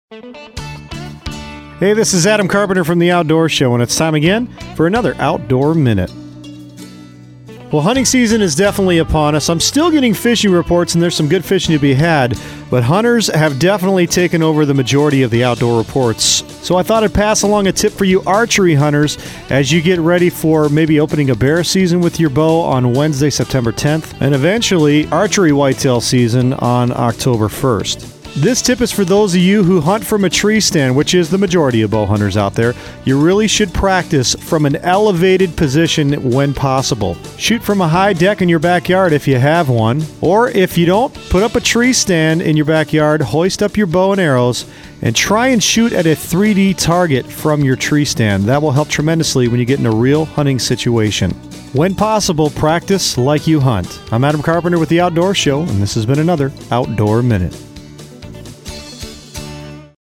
Hey, this is Adam Carpenter from The Outdoor Show, and it's time again for another Outdoor Minute. Well, hunting season is definitely upon us. I'm still getting fishing reports, and there's some good fishing to be had, but hunters have definitely taken over the majority of the outdoor reports. So I thought I'd pass along a tip for you archery hunters as you get ready for maybe opening a bear season with your bow on Wednesday, September 10th, and eventually archery whitetail season on October 1st. This tip is for those of you who hunt from a tree stand, which is the majority of bow hunters out there. You really should practice from an elevated position when possible. Shoot from a high deck in your backyard if you have one, or if you don't, put up a tree stand in your backyard, hoist up your bow and arrows, and try and shoot at a 3D target from your tree stand. That will help tremendously when you get in a real hunting situation. When possible, practice like you hunt. I'm Adam Carpenter with The Outdoor Show, and this has been another Outdoor Minute.